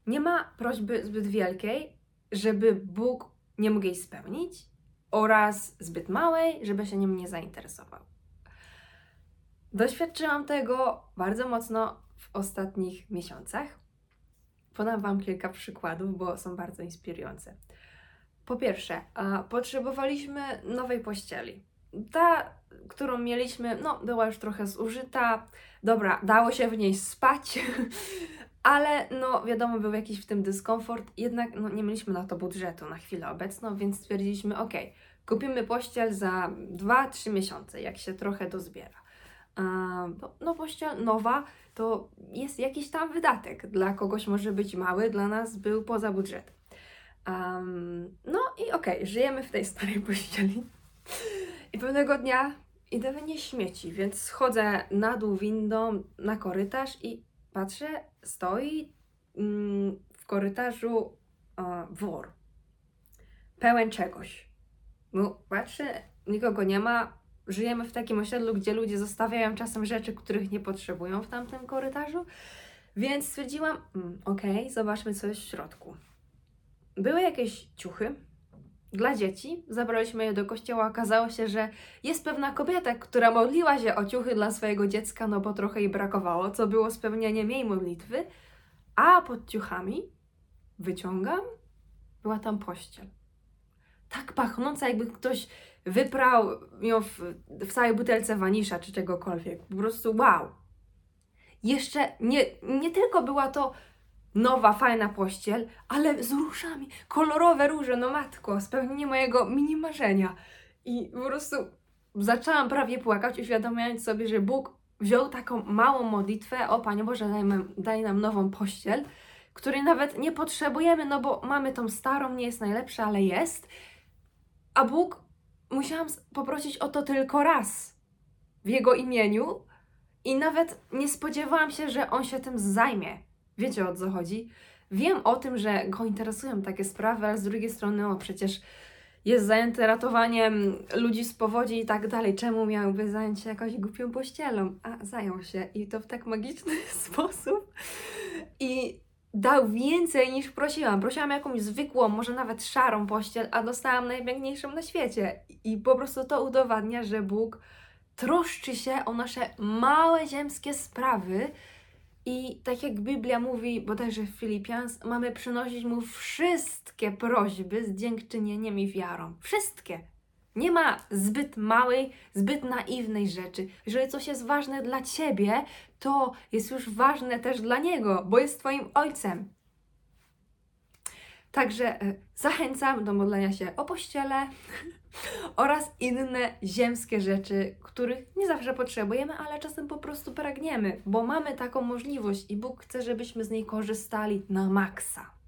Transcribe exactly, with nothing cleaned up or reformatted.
Nie ma prośby zbyt wielkiej, żeby Bóg nie mógł jej spełnić, oraz zbyt małej, żeby się nim nie zainteresował. Doświadczyłam tego bardzo mocno w ostatnich miesiącach. Podam Wam kilka przykładów, bo są bardzo inspirujące. Po pierwsze, a, potrzebowaliśmy nowej pościeli. Ta, którą mieliśmy, no, była już trochę zużyta. Dobra, dało się w niej spać, ale no, wiadomo, był jakiś w tym dyskomfort. Jednak no, nie mieliśmy na to budżetu na chwilę obecną, więc stwierdziliśmy, ok, kupimy pościel za dwa trzy miesiące, jak się trochę dozbiera. No, no pościel nowa to jest jakiś tam wydatek. Dla kogoś może być mały, dla nas był poza budżetem. Um, no i okej, okay, żyjemy w tej starej pościeli. I pewnego dnia idę wynieść śmieci, więc schodzę na dół windą na korytarz i patrzę, stoi mm, w korytarzu uh, wór. Pełen czegoś. No, patrzę, nikogo nie ma. Żyjemy w takim osiedlu, gdzie ludzie zostawiają czasem rzeczy, których nie potrzebują w tamtym korytarzu, więc stwierdziłam, mm, okej, okay, zobaczmy co jest w środku. Były jakieś ciuchy dla dzieci, zabraliśmy je do kościoła, okazało się, że jest pewna kobieta, która modliła się o ciuchy dla swojego dziecka, no bo trochę jej brakowało, co było spełnieniem jej modlitwy, a pod ciuchami, wyciągam, była tam pościel. Tak pachnąca, jakby ktoś wyprał ją w, w całej butelce wanisza czy czegokolwiek. Po prostu wow. Jeszcze nie, nie tylko była to nowa, fajna pościel, ale z różami. Kolorowe róże, no matko, spełnienie mojego mini marzenia. I po prostu zaczęłam prawie płakać, uświadamiając sobie, że Bóg wziął taką małą modlitwę, o Panie Boże, daj nam, daj nam nową pościel, której nawet nie potrzebujemy, no bo mamy tą starą, nie jest najlepsza, ale jest. A Bóg, musiałam poprosić o to tylko raz w Jego imieniu i nawet nie spodziewałam się, że On się tym zajmie. Wiecie, o co chodzi? Wiem o tym, że Go interesują takie sprawy, ale z drugiej strony, o przecież jest zajęty ratowaniem ludzi z powodzi i tak dalej. Czemu miałby zająć się jakąś głupią pościelą? A zajął się i to w tak magiczny sposób. I dał więcej niż prosiłam. Prosiłam jakąś zwykłą, może nawet szarą pościel, a dostałam najpiękniejszą na świecie. I po prostu to udowadnia, że Bóg troszczy się o nasze małe ziemskie sprawy i tak jak Biblia mówi, bodajże w Filipians, mamy przynosić Mu wszystkie prośby z dziękczynieniem i wiarą. Wszystkie. Nie ma zbyt małej, zbyt naiwnej rzeczy. Jeżeli coś jest ważne dla Ciebie, to jest już ważne też dla Niego, bo jest Twoim Ojcem. Także e, zachęcam do modlenia się o pościele oraz inne ziemskie rzeczy, których nie zawsze potrzebujemy, ale czasem po prostu pragniemy, bo mamy taką możliwość i Bóg chce, żebyśmy z niej korzystali na maksa.